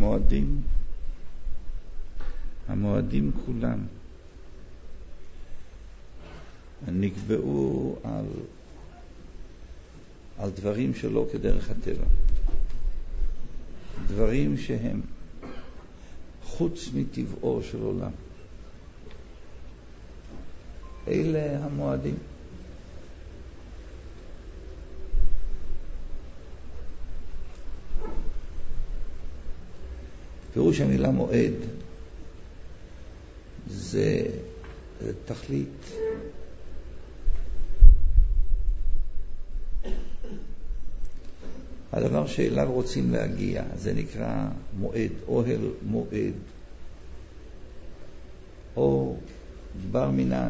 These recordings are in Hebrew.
המועדים כולם נקבעו על דברים שלא כדרך הטבע, דברים שהם חוץ מטבעו של עולם. אלה המועדים. פירוש המילה מועד זה תכלית. הדבר שאליו רוצים להגיע, זה נקרא מועד, אוהל מועד, או בר מינן.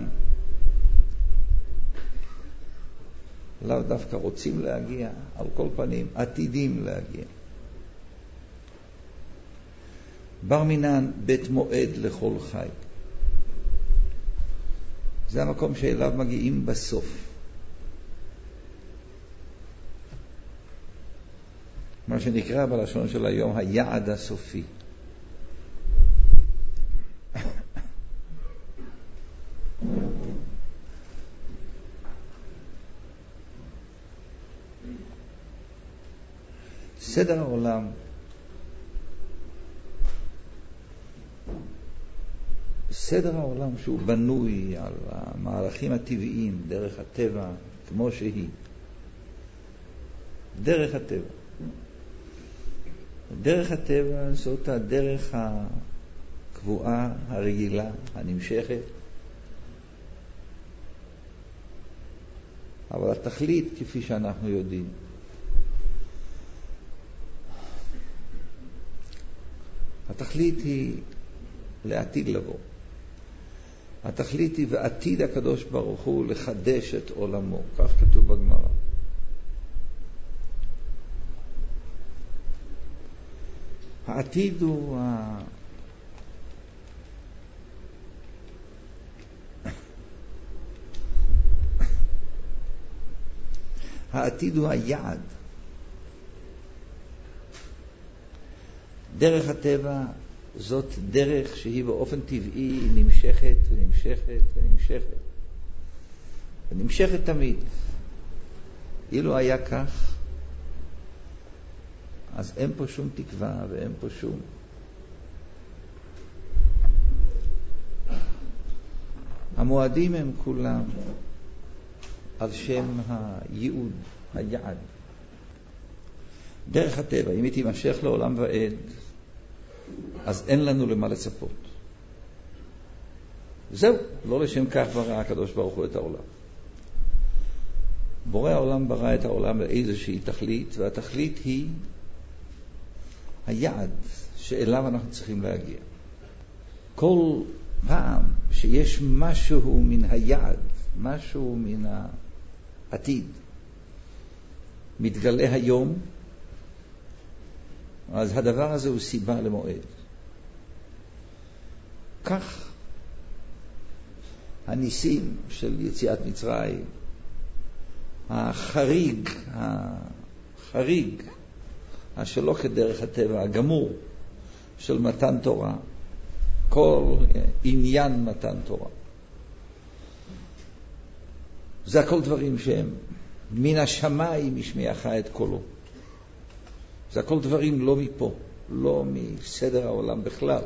לאו דווקא רוצים להגיע, על כל פנים עתידים להגיע. בר מינן, בית מועד לכל חי. זה המקום שאליו מגיעים בסוף. מה שנקרא בלשון של היום היעד הסופי. סדר העולם שהוא בנוי על המהלכים הטבעיים, דרך הטבע כמו שהיא. דרך הטבע. דרך הטבע זאת הדרך הקבועה, הרגילה, הנמשכת. אבל התכלית, כפי שאנחנו יודעים, התכלית היא לעתיד לבוא. התכלית היא ועתיד הקדוש ברוך הוא לחדש את עולמו. כך כתוב בגמרא. העתיד הוא העתיד הוא היעד. דרך הטבע זאת דרך שהיא באופן טבעי נמשכת ונמשכת ונמשכת ונמשכת תמיד. אילו היה כך, אז אין פה שום תקווה ואין פה שום. המועדים הם כולם על שם הייעוד, היעד. דרך הטבע, אם היא תימשך לעולם ועד, אז אין לנו למה לצפות. זהו, לא לשם כך ברא הקדוש ברוך הוא את העולם. בורא העולם ברא את העולם לאיזושהי תכלית, והתכלית היא היעד שאליו אנחנו צריכים להגיע. כל פעם שיש משהו מן היעד, משהו מן העתיד, מתגלה היום, אז הדבר הזה הוא סיבה למועד. כך הניסים של יציאת מצרים, החריג שלא כדרך הטבע, הגמור של מתן תורה, כל עניין מתן תורה. זה הכל דברים שהם מן השמיים ישמיעך את קולו. זה הכל דברים לא מפה, לא מסדר העולם בכלל.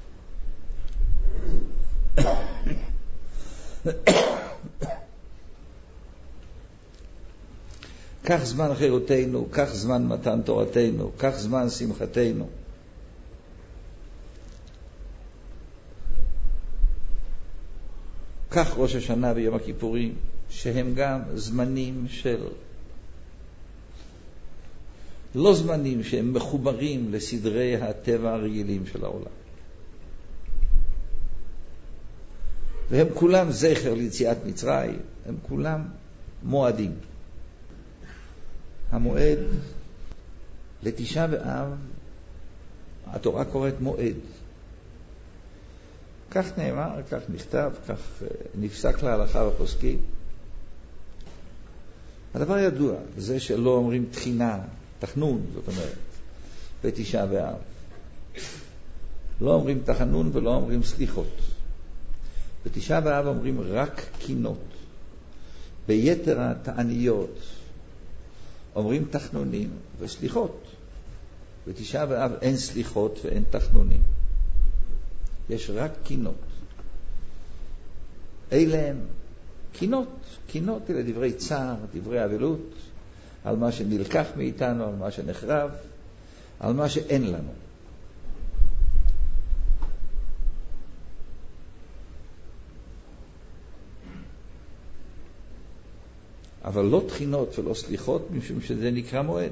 כך זמן חירותנו, כך זמן מתן תורתנו, כך זמן שמחתנו. כך ראש השנה ויום הכיפורים, שהם גם זמנים של לא זמנים שהם מחוברים לסדרי הטבע הרגילים של העולם. והם כולם זכר ליציאת מצרים, הם כולם מועדים. המועד לתשעה באב, התורה קוראת מועד. כך נאמר, כך נכתב, כך נפסק להלכה בפוסקים. הדבר ידוע, זה שלא אומרים תחינה, תחנון, זאת אומרת, בתשעה באב. לא אומרים תחנון ולא אומרים סליחות. בתשעה באב אומרים רק קינות. ביתר התעניות אומרים תחנונים וסליחות. בתשעה באב אין סליחות ואין תחנונים. יש רק קינות. אלה הם קינות. קינות אלה דברי צער, דברי אבלות, על מה שנלקח מאיתנו, על מה שנחרב, על מה שאין לנו. אבל לא תחינות ולא סליחות, משום שזה נקרא מועד.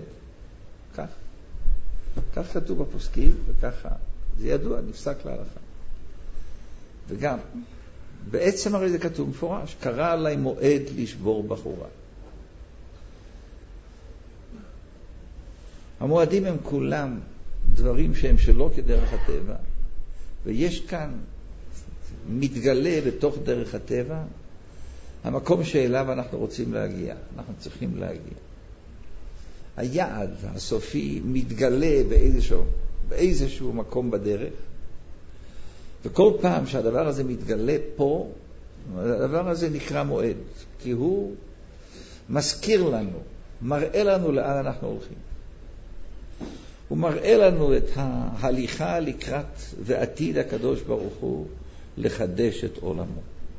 כך כתוב בפוסקים, וככה זה ידוע, נפסק להלכה. וגם, בעצם הרי זה כתוב מפורש, קרא עליי מועד לשבור בחורה. המועדים הם כולם דברים שהם שלא כדרך הטבע, ויש כאן מתגלה בתוך דרך הטבע, המקום שאליו אנחנו רוצים להגיע, אנחנו צריכים להגיע. היעד הסופי מתגלה באיזשהו מקום בדרך, וכל פעם שהדבר הזה מתגלה פה, הדבר הזה נקרא מועד, כי הוא מזכיר לנו, מראה לנו לאן אנחנו הולכים. הוא מראה לנו את ההליכה לקראת ועתיד הקדוש ברוך הוא לחדש את עולמו.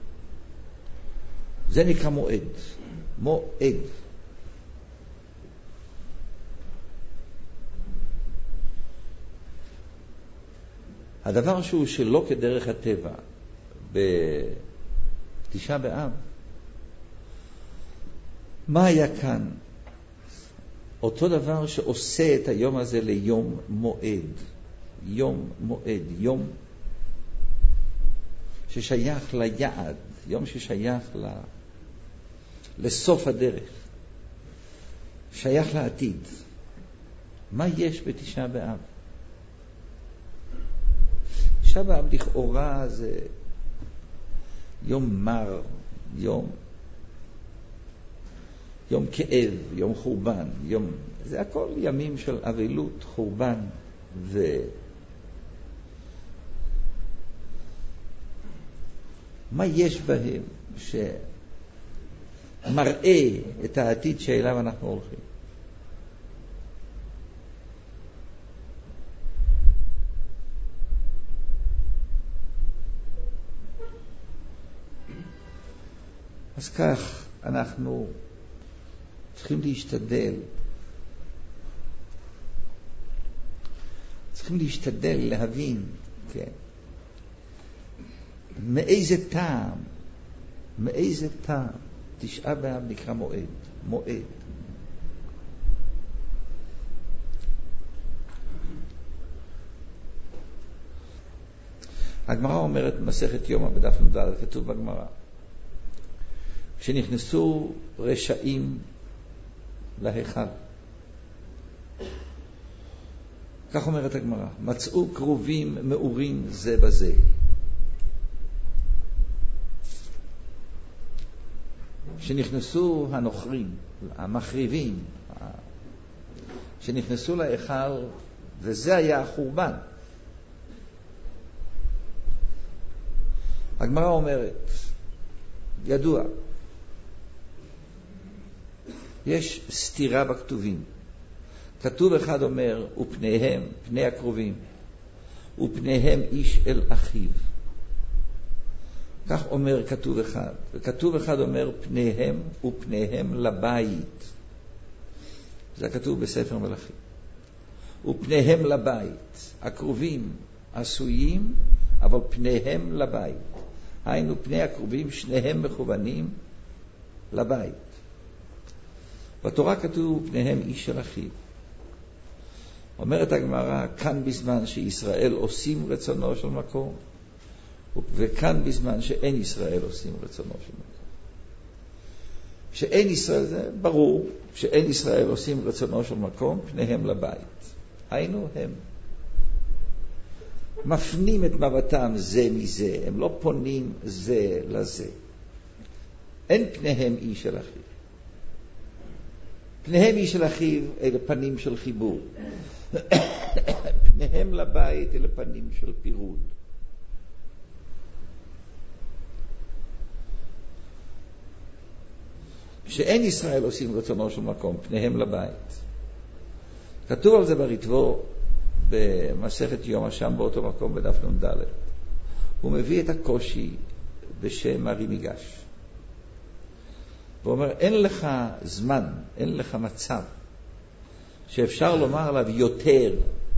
זה נקרא מועד. מועד. הדבר שהוא שלא כדרך הטבע בתשעה באב, מה היה כאן? אותו דבר שעושה את היום הזה ליום מועד. יום מועד. יום ששייך ליעד. יום ששייך לסוף הדרך. שייך לעתיד. מה יש בתשעה באב? תשעה באב לכאורה זה יום מר, יום כאב, יום חורבן, זה הכל ימים של אבלות, חורבן מה יש בהם שמראה את העתיד שאליו אנחנו הולכים? אז כך אנחנו צריכים להשתדל להבין, כן, מאיזה טעם תשעה באב נקרא מועד. הגמרא אומרת במסכת יומא בדף נ"ד, כתוב בגמרא, כשנכנסו רשעים להיכל, כך אומרת הגמרא, מצאו קרובים מאורים זה בזה. כשנכנסו הנוכרים, המחריבים, כשנכנסו להיכל, וזה היה החורבן. הגמרא אומרת, ידוע, יש סתירה בכתובים. כתוב אחד אומר, ופניהם, פני הקרובים, ופניהם איש אל אחיו. כך אומר כתוב אחד. וכתוב אחד אומר, פניהם ופניהם לבית. זה כתוב בספר מלכים. ופניהם לבית. הקרובים עשויים, אבל פניהם לבית. היינו פני הקרובים, שניהם מכוונים לבית. בתורה כתוב פניהם איש של אחיו. אומרת הגמרא, כאן בזמן שישראל עושים רצונו של מקום, וכאן בזמן שאין ישראל עושים רצונו של מקום. שאין ישראל, זה ברור, שאין ישראל עושים רצונו של מקום, פניהם לבית. היינו הם. מפנים את מבטם זה מזה, הם לא פונים זה לזה. אין פניהם איש של אחיו. פניהם איש של אחיו אלה פנים של חיבור. פניהם פניהם לבית אלה פנים של פירוד. כשאין ישראל עושים רצונו של מקום, פניהם לבית. כתוב על זה בריטב"א במסכת יום השם באותו מקום בדף נ"ד. הוא מביא את הקושי בשם הרי מיגש. הוא אומר, אין לך זמן, אין לך מצב שאפשר לומר עליו יותר,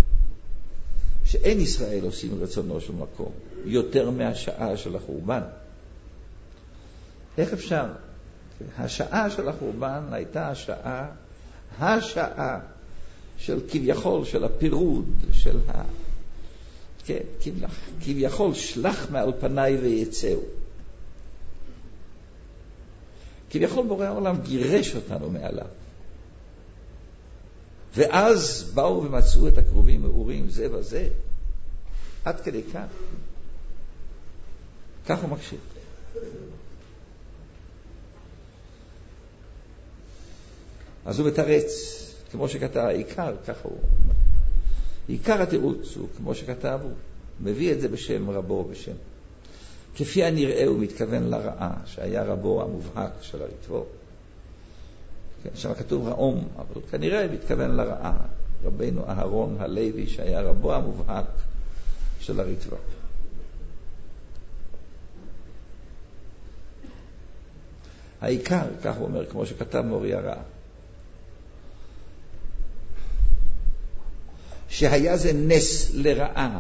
שאין ישראל עושים רצונו של מקום, יותר מהשעה של החורבן. איך אפשר? השעה של החורבן הייתה השעה של כביכול, של הפירוד, של כן, כביכול שלח מעל פניי ויצאו. כביכול בורא העולם גירש אותנו מעליו. ואז באו ומצאו את הקרובים מאורים זה וזה. עד כדי כך. כך הוא מקשיב. אז הוא מתרץ, כמו שכתב העיקר, ככה הוא אומר. עיקר התירוץ הוא, כמו שכתב, הוא מביא את זה בשם רבו, בשם. כפי הנראה הוא מתכוון לרעה, שהיה רבו המובהק של הריטב"א. שם כתוב רעום, אבל כנראה הוא מתכוון לרעה. רבינו אהרון הלוי, שהיה רבו המובהק של הריטב"א. העיקר, כך הוא אומר, כמו שכתב מורי הרעה, שהיה זה נס לרעה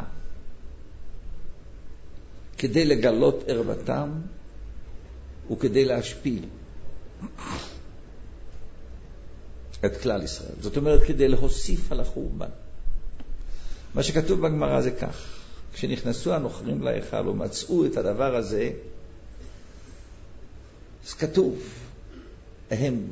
כדי לגלות ערוותם וכדי להשפיל את כלל ישראל. זאת אומרת, כדי להוסיף על החורבן. מה שכתוב בגמרא זה כך, כשנכנסו הנוכרים להיכל ומצאו את הדבר הזה, אז כתוב, הם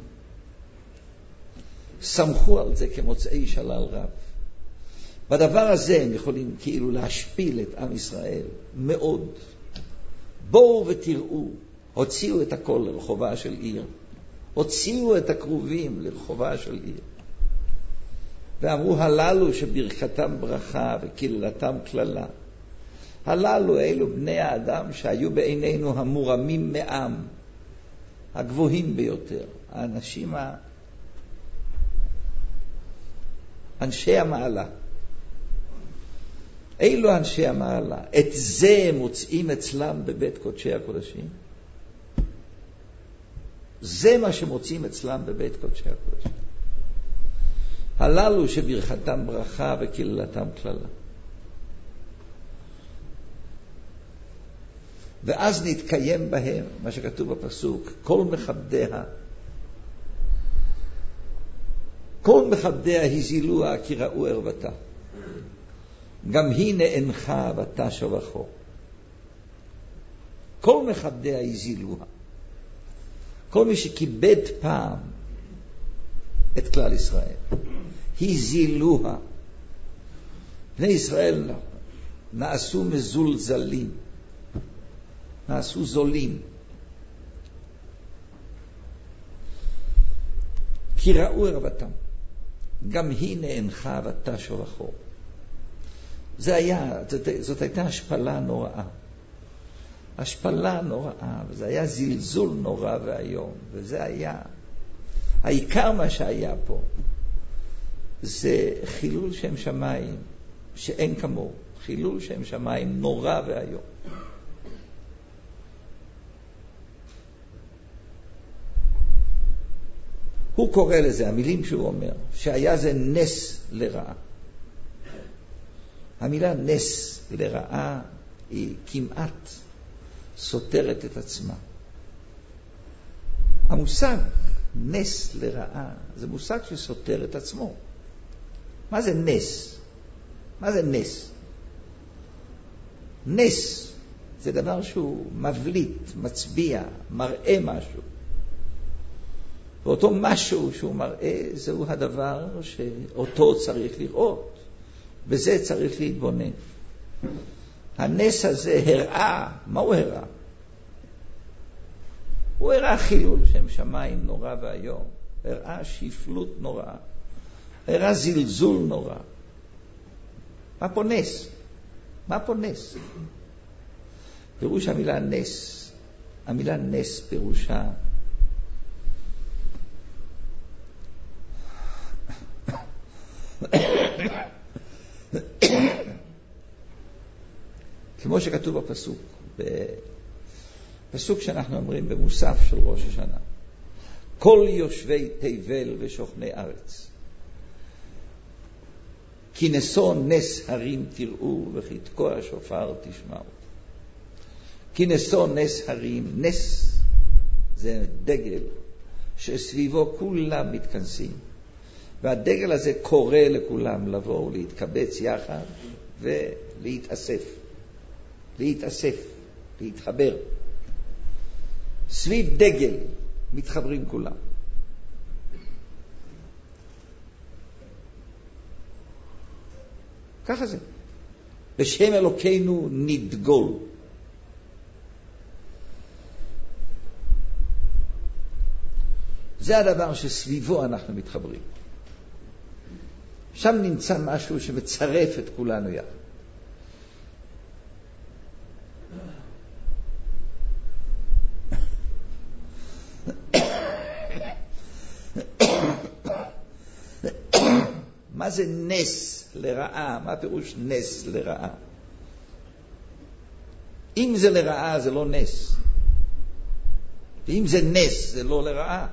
סמכו על זה כמוצאי שלל רב. בדבר הזה הם יכולים כאילו להשפיל את עם ישראל מאוד. בואו ותראו, הוציאו את הכל לרחובה של עיר, הוציאו את הקרובים לרחובה של עיר, ואמרו הללו שברכתם ברכה וקללתם קללה. הללו אלו בני האדם שהיו בעינינו המורמים מעם, הגבוהים ביותר, האנשים אנשי המעלה. אילו אנשי המעלה, את זה מוצאים אצלם בבית קודשי הקודשים. זה מה שמוצאים אצלם בבית קודשי הקודשים. הללו שברכתם ברכה וקללתם קללה. ואז נתקיים בהם מה שכתוב בפסוק, כל מכבדיה הזילוה כי ראו ערוותה. גם היא נאנחה ותשב אחור. כל מכבדיה הזילוה. כל מי שכיבד פעם את כלל ישראל, הזילוה. בני ישראל נעשו מזולזלים, נעשו זולים. כי ראו ערוותם. גם היא נאנחה ותשב אחור. זאת הייתה השפלה נוראה. השפלה נוראה, וזה היה זלזול נורא והיום, וזה היה, העיקר מה שהיה פה, זה חילול שם שמיים, שאין כמוהו, חילול שם שמיים נורא והיום. הוא קורא לזה, המילים שהוא אומר, שהיה זה נס לרעה. המילה נס לרעה היא כמעט סותרת את עצמה. המושג נס לרעה זה מושג שסותר את עצמו. מה זה נס? מה זה נס? נס זה דבר שהוא מבליט, מצביע, מראה משהו. ואותו משהו שהוא מראה זהו הדבר שאותו צריך לראות. בזה צריך להתבונן. הנס הזה הראה, מה הוא הראה? הוא הראה חילול שם שמיים נורא והיום, הראה שפלות נורא, הראה זלזול נורא. מה פה נס? מה פה נס? פירוש המילה נס. המילה נס פירושה כמו שכתוב בפסוק, בפסוק שאנחנו אומרים במוסף של ראש השנה, כל יושבי תבל ושוכני ארץ, כי נשוא נס הרים תראו וכי תקוע שופר תשמעו. כי נשוא נס הרים, נס זה דגל שסביבו כולם מתכנסים, והדגל הזה קורא לכולם לבוא להתקבץ יחד ולהתאסף, להתחבר. סביב דגל מתחברים כולם. ככה זה. בשם אלוקינו נדגול. זה הדבר שסביבו אנחנו מתחברים. שם נמצא משהו שמצרף את כולנו יחד. מה זה נס לרעה? מה פירוש נס לרעה? אם זה לרעה זה לא נס. ואם זה נס זה לא לרעה.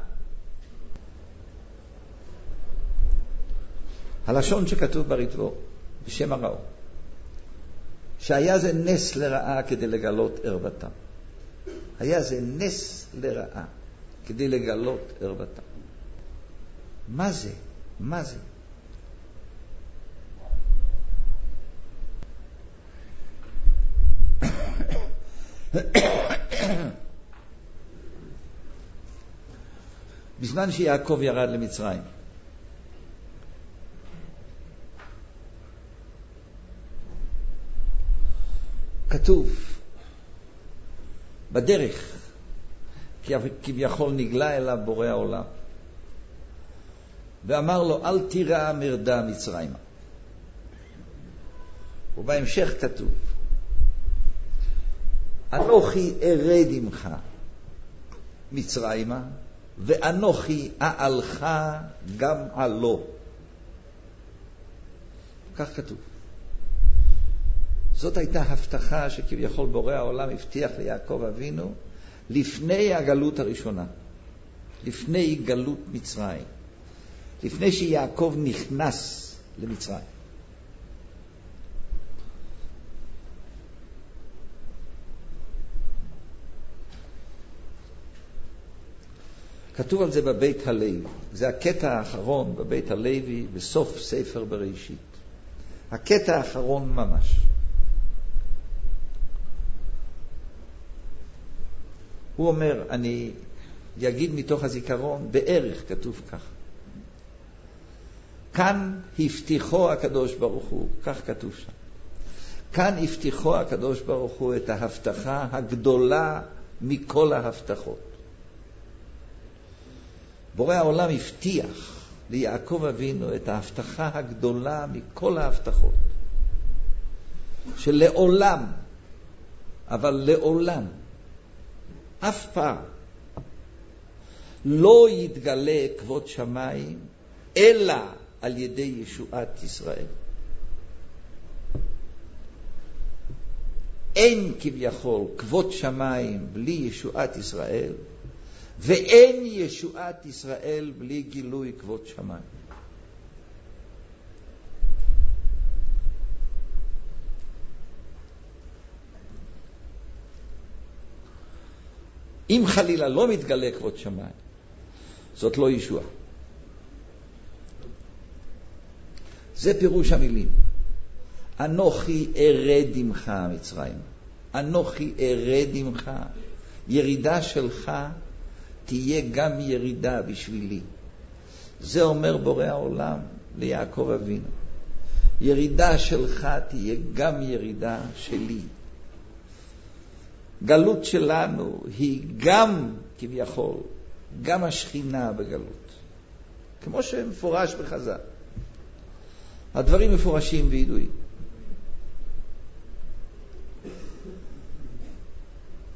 הלשון שכתוב בריטב"א בשם הראו, שהיה זה נס לרעה כדי לגלות ערוותם. היה זה נס לרעה כדי לגלות ערוותם. מה זה? מה זה? בזמן שיעקב ירד למצרים, כתוב בדרך, כביכול נגלה אליו בורא העולם ואמר לו אל תירא מרדה מצרימה. ובהמשך כתוב אנוכי ארד עמך מצרימה ואנוכי אעלך גם עלו. כך כתוב. זאת הייתה הבטחה שכביכול בורא העולם הבטיח ליעקב אבינו לפני הגלות הראשונה, לפני גלות מצרים, לפני שיעקב נכנס למצרים. כתוב על זה בבית הלוי. זה הקטע האחרון בבית הלוי בסוף ספר בראשית. הקטע האחרון ממש. הוא אומר, אני יגיד מתוך הזיכרון, בערך כתוב כך. כאן הבטיחו הקדוש ברוך הוא, כך כתוב שם. כאן הבטיחו הקדוש ברוך הוא את ההבטחה הגדולה מכל ההבטחות. בורא העולם הבטיח ליעקב אבינו את ההבטחה הגדולה מכל ההבטחות. שלעולם, אבל לעולם, אף פעם לא יתגלה כבוד שמיים אלא על ידי ישועת ישראל. אין כביכול כבוד שמיים בלי ישועת ישראל, ואין ישועת ישראל בלי גילוי כבוד שמיים. אם חלילה לא מתגלה כבוד שמיים, זאת לא ישועה. זה פירוש המילים. אנוכי ארד עמך מצרים. אנוכי ארד עמך. ירידה שלך תהיה גם ירידה בשבילי. זה אומר בורא העולם ליעקב אבינו. ירידה שלך תהיה גם ירידה שלי. גלות שלנו היא גם כביכול, גם השכינה בגלות. כמו שמפורש בחז"ל. הדברים מפורשים וידועים.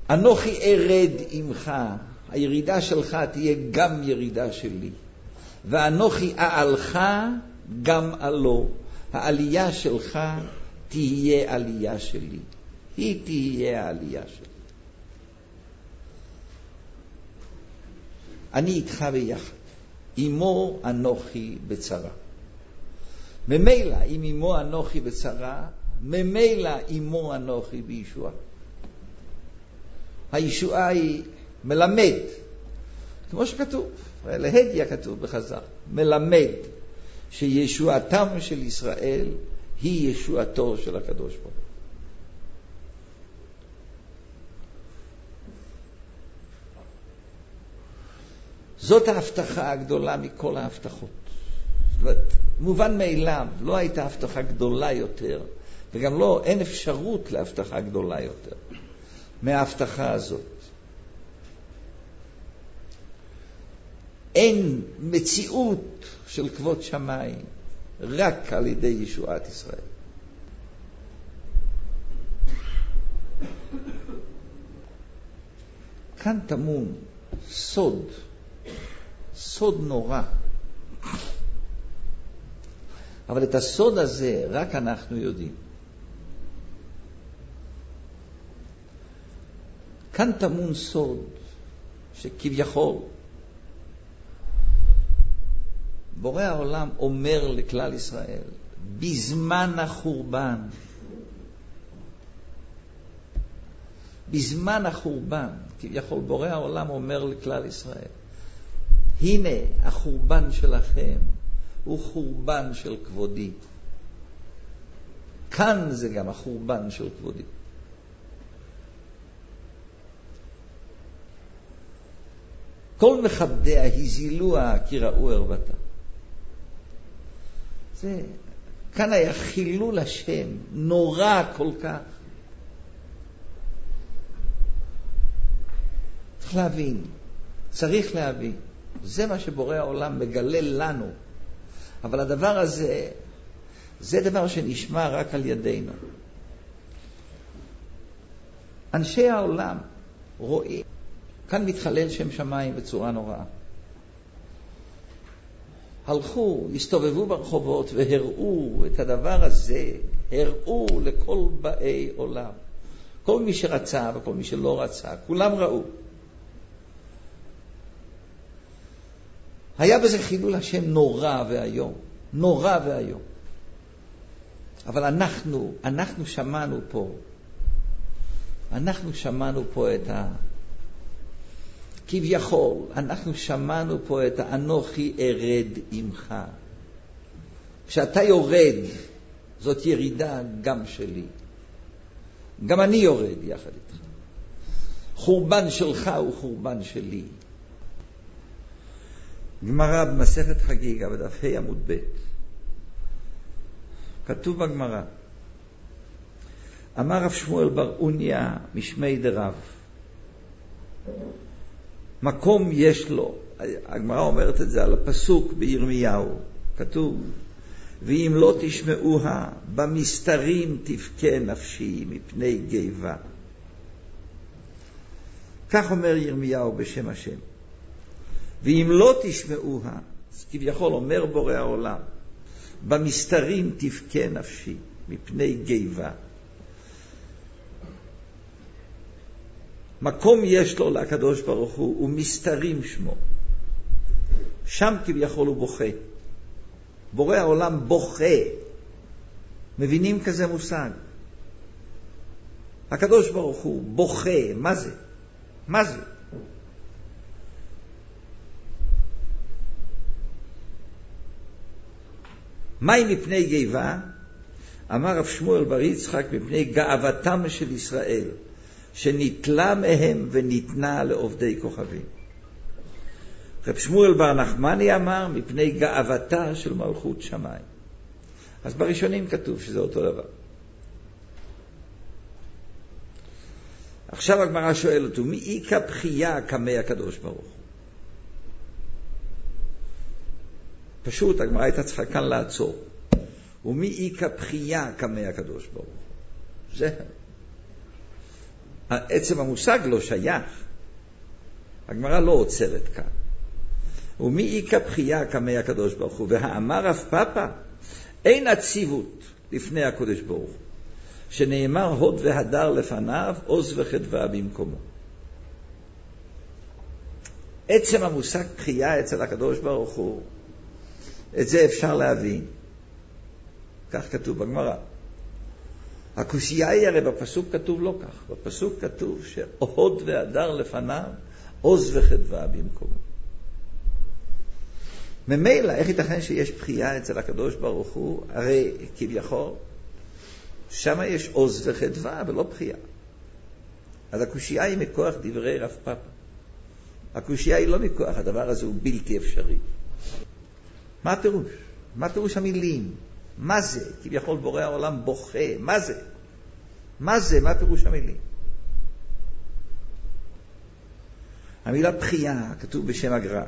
אנוכי ארד עמך, הירידה שלך תהיה גם ירידה שלי, ואנוכי אעלך גם עלו, העלייה שלך תהיה עלייה שלי, היא תהיה העלייה שלי. אני איתך ביחד, עמו אנוכי בצרה. ממילא אם עמו אנוכי בצרה, ממילא עמו אנוכי בישועה. הישועה היא מלמד, כמו שכתוב, להדיה כתוב בחז"ל, מלמד שישועתם של ישראל היא ישועתו של הקדוש ברוך הוא. זאת ההבטחה הגדולה מכל ההבטחות. זאת אומרת, מובן מאליו, לא הייתה הבטחה גדולה יותר, וגם לא, אין אפשרות להבטחה גדולה יותר מההבטחה הזאת. אין מציאות של כבוד שמיים רק על ידי ישועת ישראל. כאן טמון סוד נורא. אבל את הסוד הזה רק אנחנו יודעים. כאן טמון סוד שכביכול בורא העולם אומר לכלל ישראל בזמן החורבן, כביכול בורא העולם אומר לכלל ישראל, הנה החורבן שלכם הוא חורבן של כבודי. כאן זה גם החורבן של כבודי. כל מכבדיה הזילוה כי ראו ערוותה. כאן היה חילול השם נורא כל כך. צריך להבין, זה מה שבורא העולם מגלה לנו. אבל הדבר הזה, זה דבר שנשמע רק על ידינו. אנשי העולם רואים, כאן מתחלל שם שמיים בצורה נוראה. הלכו, הסתובבו ברחובות והראו את הדבר הזה, הראו לכל באי עולם. כל מי שרצה וכל מי שלא רצה, כולם ראו. היה בזה חילול השם נורא והיום, נורא והיום. אבל אנחנו שמענו פה את כביכול, אנחנו שמענו פה את האנוכי ארד עמך. כשאתה יורד, זאת ירידה גם שלי. גם אני יורד יחד איתך. חורבן שלך הוא חורבן שלי. גמרא במסכת חגיגה בדף ה' עמוד ב', כתוב בגמרא, אמר רב שמואל בר אוניה משמי דרב, מקום יש לו, הגמרא אומרת את זה על הפסוק בירמיהו, כתוב, ואם לא תשמעוה במסתרים תבכה נפשי מפני גיבה. כך אומר ירמיהו בשם השם. ואם לא תשמעוה, אז כביכול אומר בורא העולם, במסתרים תבכה נפשי מפני גיבה. מקום יש לו לקדוש ברוך הוא, ומסתרים שמו. שם כביכול הוא בוכה. בורא העולם בוכה. מבינים כזה מושג? הקדוש ברוך הוא בוכה. מה זה? מה זה? מהי מפני גיבה? אמר רב שמואל בר יצחק, מפני גאוותם של ישראל, שניטלה מהם וניתנה לעובדי כוכבים. רב שמואל בר נחמני אמר, מפני גאוותה של מלכות שמיים. אז בראשונים כתוב שזה אותו דבר. עכשיו הגמרא שואל אותו, מי איקה בחייה כמי הקדוש ברוך הוא? פשוט הגמרא הייתה צריכה כאן לעצור. ומי איקה בחייה כמי הקדוש ברוך הוא? זה. עצם המושג לא שייך. הגמרא לא עוצרת כאן. ומי איכא בחייה כמי הקדוש ברוך הוא, והאמר רב פאפא, אין עציבות לפני הקדוש ברוך הוא, שנאמר הוד והדר לפניו, עוז וחדווה במקומו. עצם המושג בחייה אצל הקדוש ברוך הוא, את זה אפשר להבין. כך כתוב בגמרא. הקושייה היא הרי בפסוק כתוב לא כך. בפסוק כתוב שהוד והדר לפניו, עוז וחדווה במקומו. ממילא, איך ייתכן שיש בחייה אצל הקדוש ברוך הוא? הרי כביכול, שם יש עוז וחדווה ולא בחייה. אז הקושייה היא מכוח דברי רב פאפא. הקושייה היא לא מכוח, הדבר הזה הוא בלתי אפשרי. מה הפירוש? מה פירוש המילים? מה זה? כביכול בורא העולם בוכה. מה זה? מה זה? מה פירוש המילים? המילה בחייה כתוב בשם הגר"א.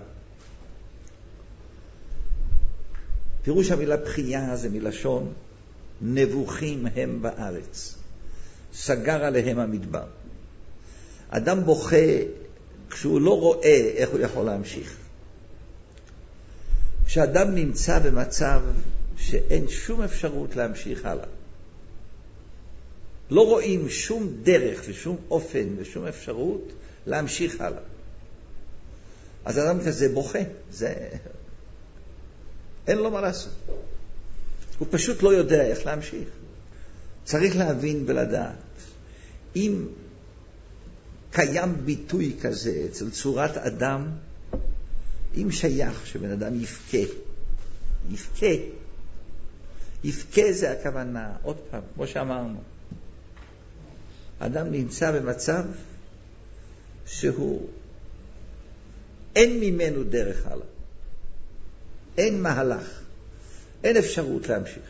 פירוש המילה בחייה זה מלשון נבוכים הם בארץ. סגר עליהם המדבר. אדם בוכה כשהוא לא רואה איך הוא יכול להמשיך. כשאדם נמצא במצב שאין שום אפשרות להמשיך הלאה. לא רואים שום דרך ושום אופן ושום אפשרות להמשיך הלאה. אז אדם כזה בוכה. אין לו מה לעשות. הוא פשוט לא יודע איך להמשיך. צריך להבין ולדעת. אם קיים ביטוי כזה אצל צורת אדם, אם שייך שבן אדם יבכה זה הכוונה. עוד פעם, כמו שאמרנו, אדם נמצא במצב שהוא אין ממנו דרך הלאה. אין מהלך. אין אפשרות להמשיך.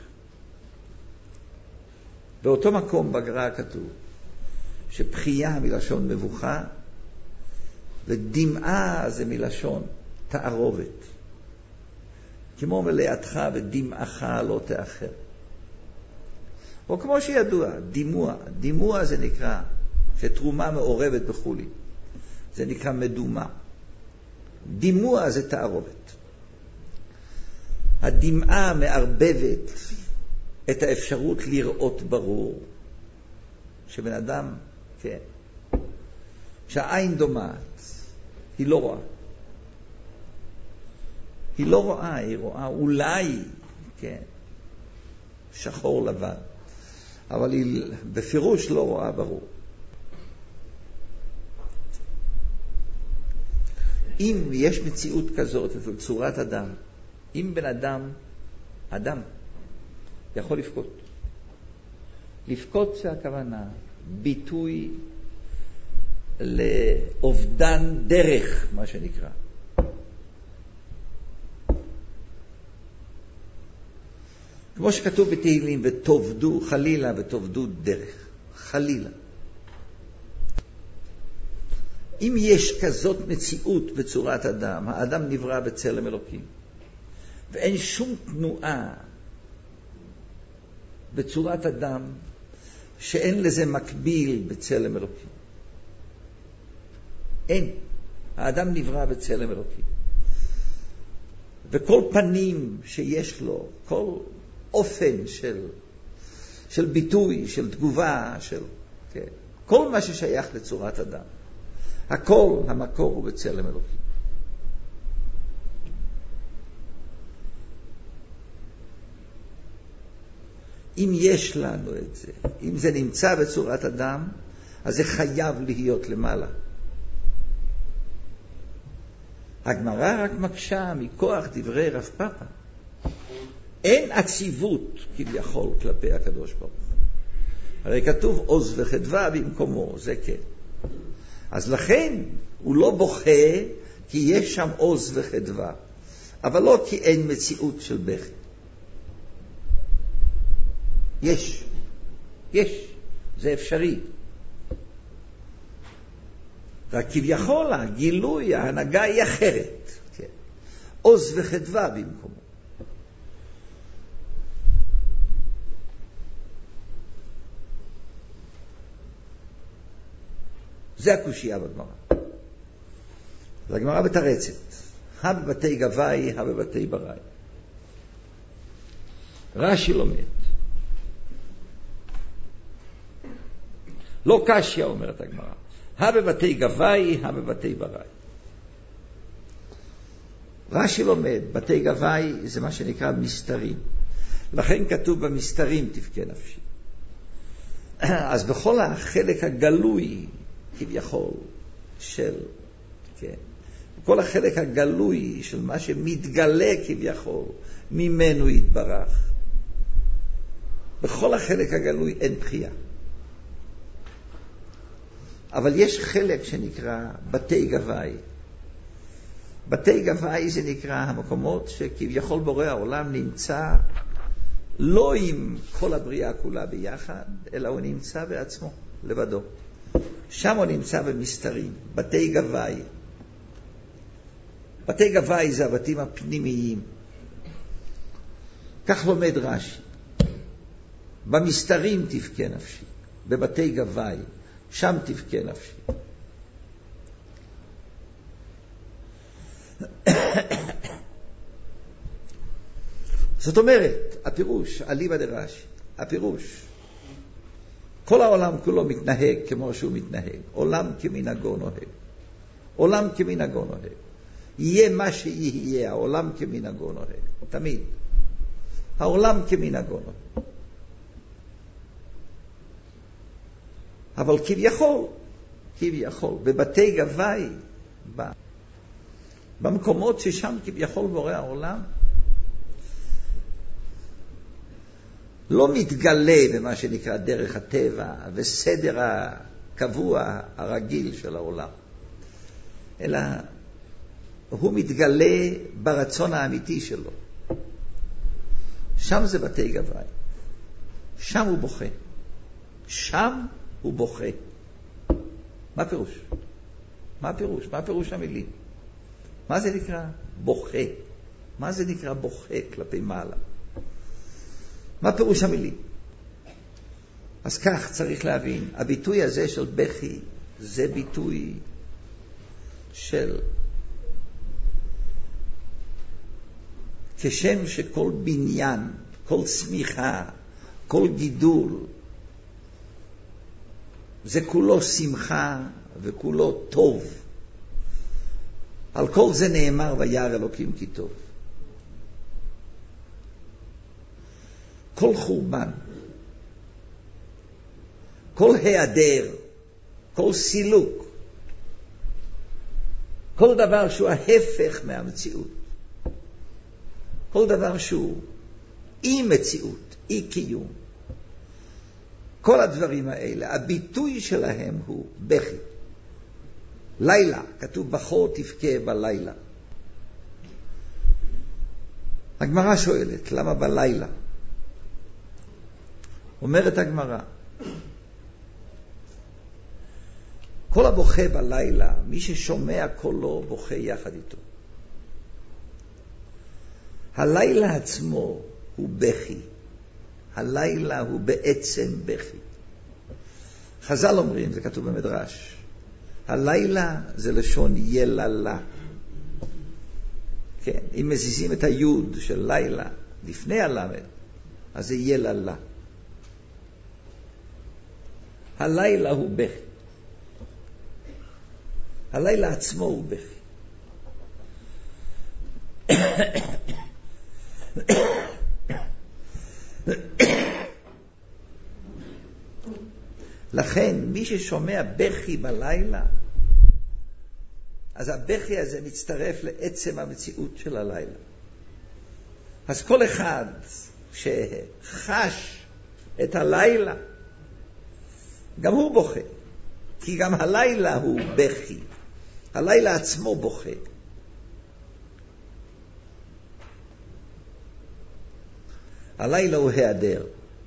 באותו מקום בגר"א כתוב שבחייה מלשון מבוכה ודמעה זה מלשון תערובת. כמו מלאתך ודמעך לא תאחר. או כמו שידוע, דימוע זה נקרא, שתרומה מעורבת בחולי. זה נקרא מדומה. דימוע זה תערובת. הדמעה מערבבת את האפשרות לראות ברור. שבן אדם, כן, כשהעין דומעת, היא לא רואה. היא לא רואה, היא רואה אולי, כן, שחור לבן. אבל היא בפירוש לא רואה ברור. אם יש מציאות כזאת, אצל צורת אדם, אם בן אדם יכול לבכות. לבכות זה הכוונה, ביטוי לאובדן דרך, מה שנקרא. כמו שכתוב בתהילים, ותובדו, חלילה ותובדו דרך. חלילה. אם יש כזאת מציאות בצורת אדם, האדם נברא בצלם אלוקים, ואין שום תנועה בצורת אדם שאין לזה מקביל בצלם אלוקים. אין. האדם נברא בצלם אלוקים. וכל פנים שיש לו, כל אופן של ביטוי, של תגובה, כן, כל מה ששייך לצורת אדם, הכל המקור הוא בצלם אלוקים. אם יש לנו את זה, אם זה נמצא בצורת אדם, אז זה חייב להיות למעלה. הגמרא רק מקשה מכוח דברי רב פאפא. אין עציבות כביכול כלפי הקדוש ברוך הוא. הרי כתוב עוז וחדווה במקומו, זה כן. אז לכן הוא לא בוכה כי יש שם עוז וחדווה, אבל לא כי אין מציאות של בכי. יש, זה אפשרי. רק כביכול הגילוי, ההנהגה היא אחרת. כן. עוז וחדווה במקומו. זה הקושייה בגמרא. אז הגמרא בתרצת, בבתי גבאי, בבתי בראי. רש"י לומד. לא קשיא, אומרת הגמרא. בבתי גבאי, בבתי בראי. רש"י לומד, בתי גבאי זה מה שנקרא מסתרים. לכן כתוב במסתרים תבכה נפשי. אז בכל החלק הגלוי, כביכול, כל החלק הגלוי של מה שמתגלה כביכול, ממנו יתברך. בכל החלק הגלוי אין בחייה. אבל יש חלק שנקרא בתי גבאי. בתי גבאי זה נקרא המקומות שכביכול בורא העולם נמצא לא עם כל הבריאה כולה ביחד, אלא הוא נמצא בעצמו, לבדו. שם הוא נמצא במסתרים, בתי גבאי. בתי גבאי זה הבתים הפנימיים. כך לומד רש"י. במסתרים תבכה נפשי, בבתי גבאי, שם תבכה נפשי. זאת אומרת, הפירוש, אליבא דרש"י, הפירוש, כל העולם כולו מתנהג כמו שהוא מתנהג. עולם כמנהגו נוהג. עולם כמנהגו נוהג. יהיה מה שיהיה, העולם כמנהגו נוהג. תמיד. העולם כמנהגו נוהג. אבל כביכול, בבתי גבאי, במקומות ששם כביכול בורא העולם, לא מתגלה במה שנקרא דרך הטבע וסדר הקבוע הרגיל של העולם, אלא הוא מתגלה ברצון האמיתי שלו. שם זה בתי גבאי. שם הוא בוכה. שם הוא בוכה. מה פירוש? מה פירוש? מה פירוש המילים? מה זה נקרא בוכה? מה זה נקרא בוכה כלפי מעלה? מה פירוש המילים? אז כך צריך להבין, הביטוי הזה של בכי זה ביטוי של כשם שכל בניין, כל צמיחה, כל גידול, זה כולו שמחה וכולו טוב. על כל זה נאמר וירא אלוקים כי טוב. כל חורבן, כל היעדר, כל סילוק, כל דבר שהוא ההפך מהמציאות, כל דבר שהוא אי מציאות, אי קיום, כל הדברים האלה, הביטוי שלהם הוא בכי. לילה, כתוב בכור תבכה בלילה. הגמרא שואלת, למה בלילה? אומרת הגמרא, כל הבוכה בלילה, מי ששומע קולו בוכה יחד איתו. הלילה עצמו הוא בכי. הלילה הוא בעצם בכי. חז"ל אומרים, זה כתוב במדרש, הלילה זה לשון יללה. כן, אם מזיזים את היוד של לילה לפני הלמד, אז זה יללה. הלילה הוא בכי. הלילה עצמו הוא בכי. לכן מי ששומע בכי בלילה, אז הבכי הזה מצטרף לעצם המציאות של הלילה. אז כל אחד שחש את הלילה, גם הוא בוכה, כי גם הלילה הוא בכי. הלילה עצמו בוכה. הלילה הוא היעדר.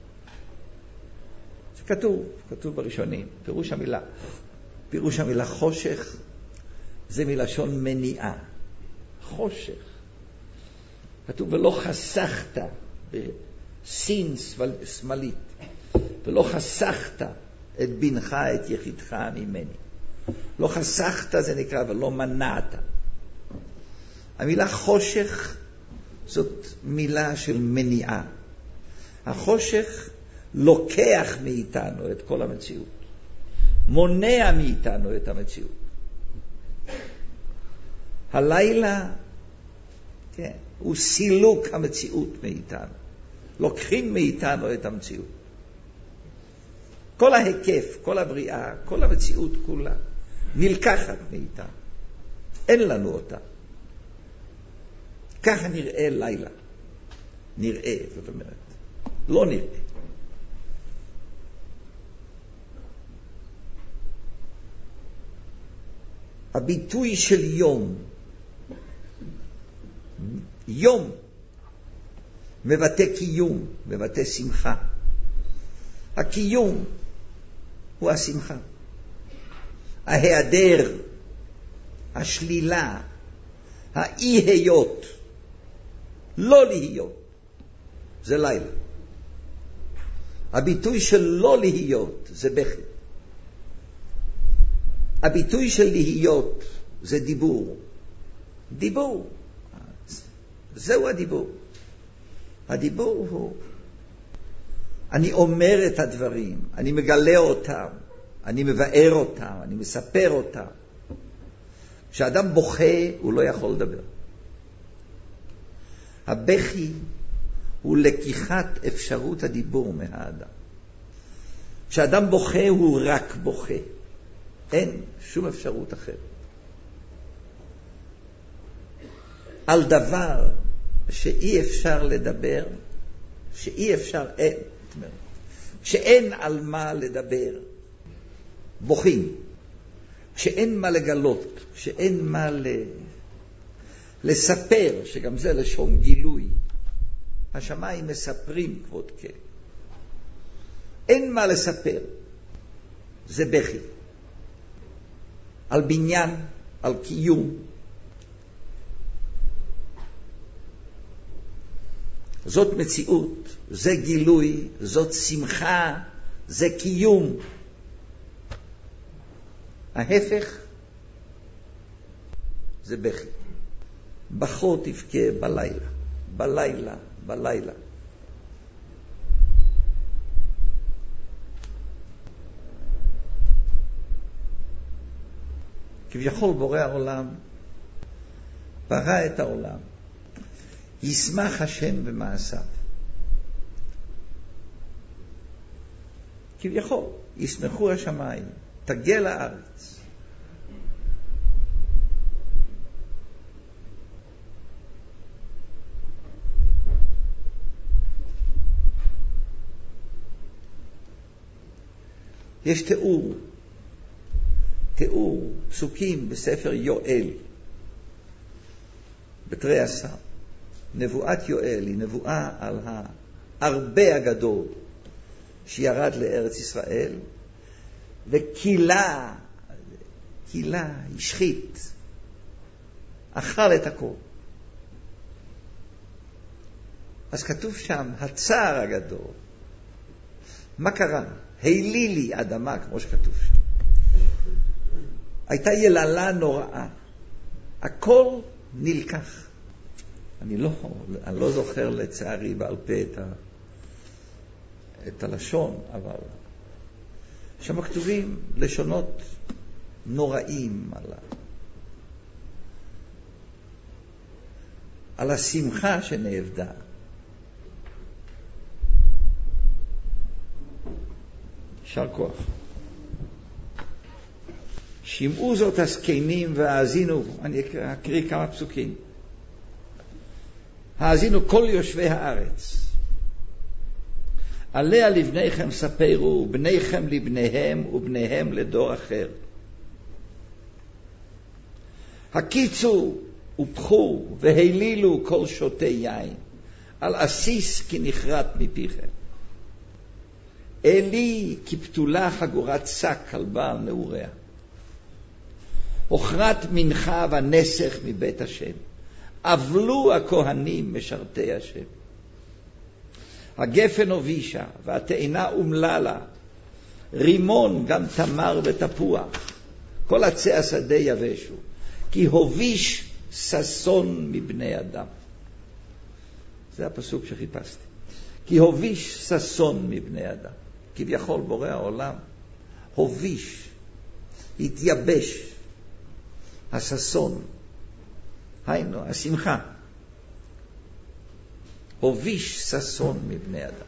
זה כתוב בראשונים, פירוש המילה חושך, זה מלשון מניעה. חושך. כתוב ולא חסכת, בסין שמאלית, ולא חסכת את בנך, את יחידך ממני. לא חסכת זה נקרא, אבל לא מנעת. המילה חושך זאת מילה של מניעה. החושך לוקח מאיתנו את כל המציאות. מונע מאיתנו את המציאות. הלילה, כן, הוא סילוק המציאות מאיתנו. לוקחים מאיתנו את המציאות. כל ההיקף, כל הבריאה, כל המציאות כולה, נלקחת מאיתנו. אין לנו אותה. ככה נראה לילה. נראה, זאת אומרת. לא נראה. הביטוי של יום, יום מבטא קיום, מבטא שמחה. הקיום הוא השמחה. ההיעדר, השלילה, האי-היות, לא להיות, זה לילה. הביטוי של לא להיות זה בכי. הביטוי של להיות זה דיבור. דיבור. זהו הדיבור. הדיבור הוא, אני אומר את הדברים, אני מגלה אותם, אני מבאר אותם, אני מספר אותם. כשאדם בוכה הוא לא יכול לדבר. הבכי הוא לקיחת אפשרות הדיבור מהאדם. כשאדם בוכה הוא רק בוכה. אין שום אפשרות אחרת. על דבר שאי אפשר לדבר, שאי אפשר, אין. שאין על מה לדבר, בוכים. שאין מה לגלות, שאין מה לספר, שגם זה לשון גילוי. השמיים מספרים כבוד כן. אין מה לספר. זה בכי. על בניין, על קיום. זאת מציאות, זה גילוי, זאת שמחה, זה קיום. ההפך זה בכי. בכו תבכה בלילה, בלילה, בלילה. כביכול בורא העולם ברא את העולם. ישמח השם במעשיו. כביכול ישמחו השמיים, תגל הארץ. יש תיאור פסוקים בספר יואל, בתרי עשר. נבואת יואל היא נבואה על הרבה הגדול שירד לארץ ישראל, וקילה, השחית, אכל את הכל. אז כתוב שם, הצער הגדול. מה קרה? הלילי אדמה, כמו שכתוב שם. הייתה יללה נוראה. הכל נלקח. אני לא זוכר לצערי בעל פה את הלשון, אבל שם כתובים לשונות נוראים על השמחה שנאבדה. יישר כוח. שמעו זאת הזקנים והאזינו, אני אקריא כמה פסוקים. האזינו כל יושבי הארץ. עליה לבניכם ספרו, בניכם לבניהם ובניהם לדור אחר. הקיצו ופחו והילילו כל שותי יין, על אסיס כי נחרט מפיכם. אלי כפתולה חגורת שק על בעל נעוריה. הוכרת מנחה ונסך מבית השם. אבלו הכהנים משרתי השם. הגפן הובישה והתאנה אומללה, רימון גם תמר ותפוח, כל עצי השדה יבשו, כי הוביש ששון מבני אדם. זה הפסוק שחיפשתי. כי הוביש ששון מבני אדם. כביכול בורא העולם הוביש, התייבש הששון, היינו השמחה. הוביש ששון מבני אדם.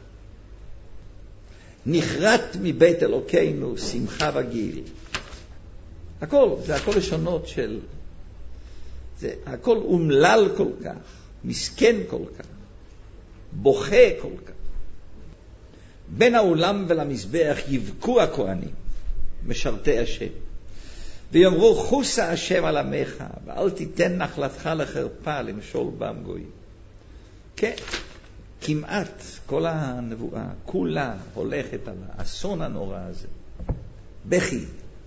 נחרט מבית אלוקינו שמחה וגיל. הכל, זה הכל לשונות של, זה הכל אומלל כל כך, מסכן כל כך, בוכה כל כך. בין האולם ולמזבח יבכו הכהנים, משרתי השם, ויאמרו חוסה השם על עמך, ואל תיתן נחלתך לחרפה למשול בם גויים. כן, כמעט כל הנבואה, כולה הולכת על האסון הנורא הזה. בכי.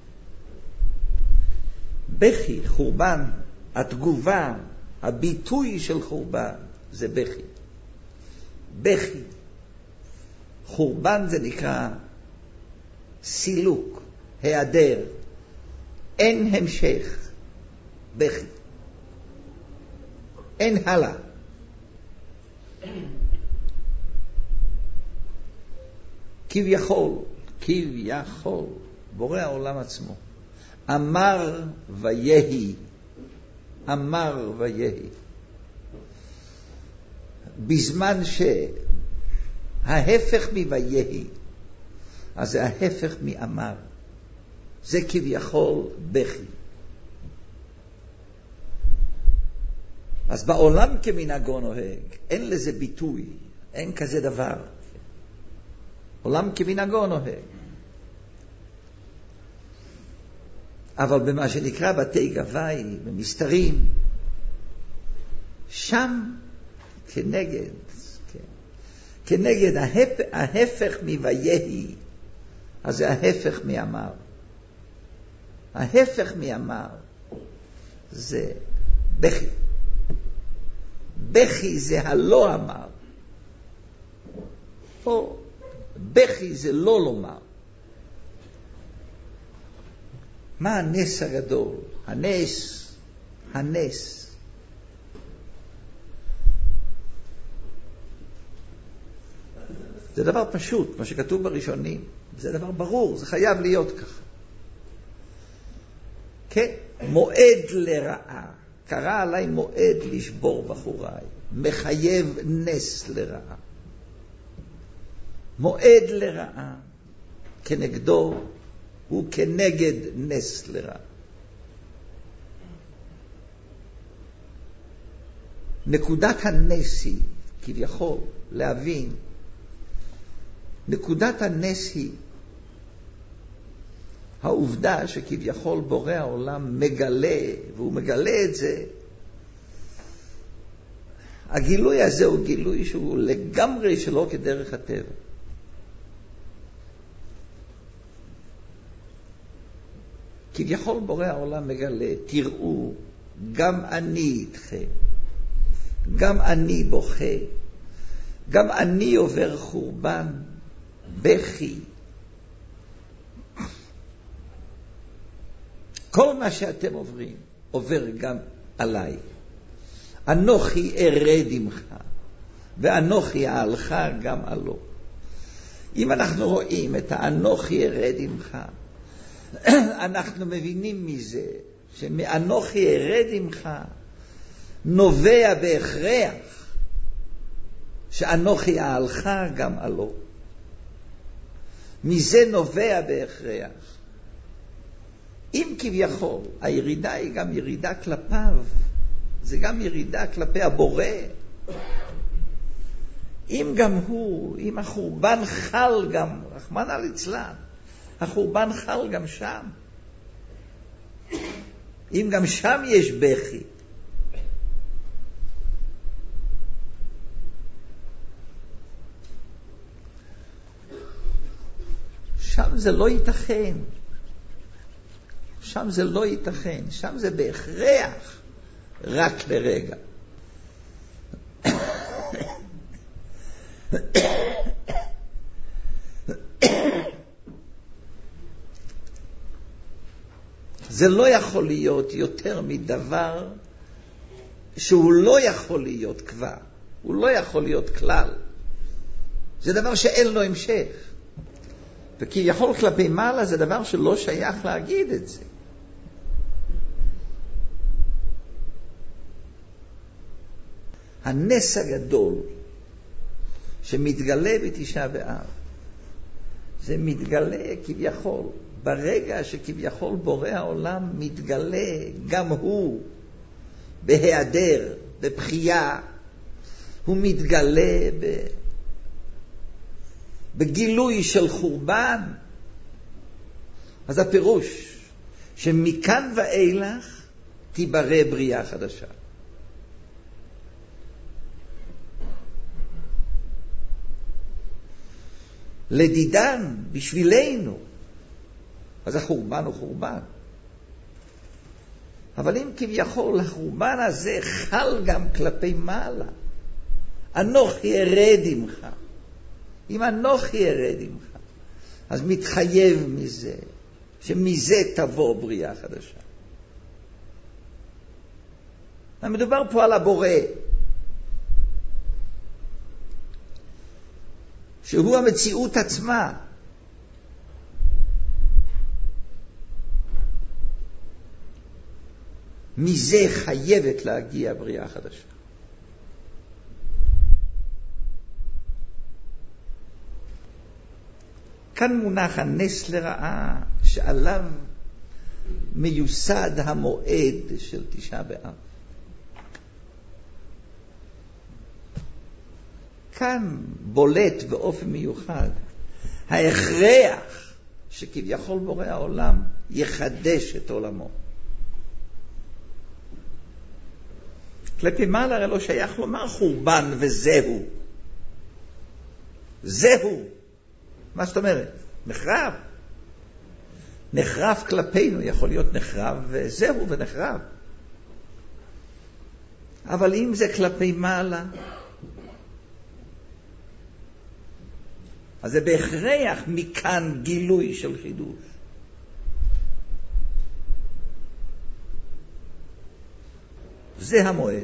בכי, חורבן, התגובה, הביטוי של חורבן, זה בכי. בכי. חורבן זה נקרא סילוק, היעדר, אין המשך, בכי. אין הלאה. כביכול, בורא העולם עצמו, אמר ויהי, אמר ויהי. בזמן שההפך מויהי, אז זה ההפך מאמר. זה כביכול בכי. אז בעולם כמנהגו נוהג, אין לזה ביטוי, אין כזה דבר. עולם כמנהגו נוהג. אבל במה שנקרא בתי גבאי, במסתרים, שם כנגד, כנגד ההפך מויהי, אז זה ההפך מאמר. ההפך מאמר זה בכי. בכי זה הלא אמר. או בכי זה לא לומר. מה הנס הגדול? הנס. זה דבר פשוט, מה שכתוב בראשונים. זה דבר ברור, זה חייב להיות ככה. כן, מועד לרעה. קרא עליי מועד לשבור בחוריי. מחייב נס לרעה. מועד לרעה. כנגדו הוא כנגד נס לרעה. נקודת הנס היא, כביכול, להבין, נקודת הנס היא העובדה שכביכול בורא העולם מגלה, והוא מגלה את זה. הגילוי הזה הוא גילוי שהוא לגמרי שלא כדרך הטבע. כביכול בורא העולם מגלה, תראו, גם אני איתכם, גם אני בוכה, גם אני עובר חורבן, בכי. כל מה שאתם עוברים, עובר גם עליי. אנוכי ארד עמך, ואנוכי אעלך גם עלו. אם אנחנו רואים את האנוכי ארד עמך, אנחנו מבינים מזה שמאנוכי ארד עמך נובע בהכרח שאנוכי אעלך גם עלו. מזה נובע בהכרח. אם כביכול הירידה היא גם ירידה כלפיו, זה גם ירידה כלפי הבורא. אם גם הוא, אם החורבן חל גם, רחמנא ליצלן, החורבן חל גם שם. אם גם שם יש בכי. שם זה לא ייתכן. שם זה לא ייתכן. שם זה בהכרח רק לרגע. זה לא יכול להיות יותר מדבר שהוא לא יכול להיות כבר. הוא לא יכול להיות כלל. זה דבר שאין לו המשך. וכביכול כלפי מעלה זה דבר שלא שייך להגיד את זה. הנס הגדול שמתגלה בתשעה באב, זה מתגלה כביכול, ברגע שכביכול בורא העולם מתגלה גם הוא בהיעדר, בבחייה, הוא מתגלה בגילוי של חורבן. אז הפירוש שמכאן ואילך תיברא בריאה חדשה. לדידן, בשבילנו, אז החורבן הוא חורבן. אבל אם כביכול החורבן הזה חל גם כלפי מעלה, אנוכי ירד עמך. אם אנוכי ירד עמך, אז מתחייב מזה, שמזה תבוא בריאה חדשה. מדובר פה על הבורא, שהוא המציאות עצמה. מזה חייבת להגיע בריאה חדשה. כאן מונח הנס לרעה שעליו מיוסד המועד של תשעה באב. כאן בולט באופן מיוחד ההכרח שכביכול בורא העולם יחדש את עולמו. כלפי מעלה הרי לא שייך לומר חורבן וזהו. זהו. מה זאת אומרת? נחרב. נחרב כלפינו, יכול להיות נחרב וזהו ונחרב. אבל אם זה כלפי מעלה, אז זה בהכרח מכאן גילוי של חידוש. זה המועד.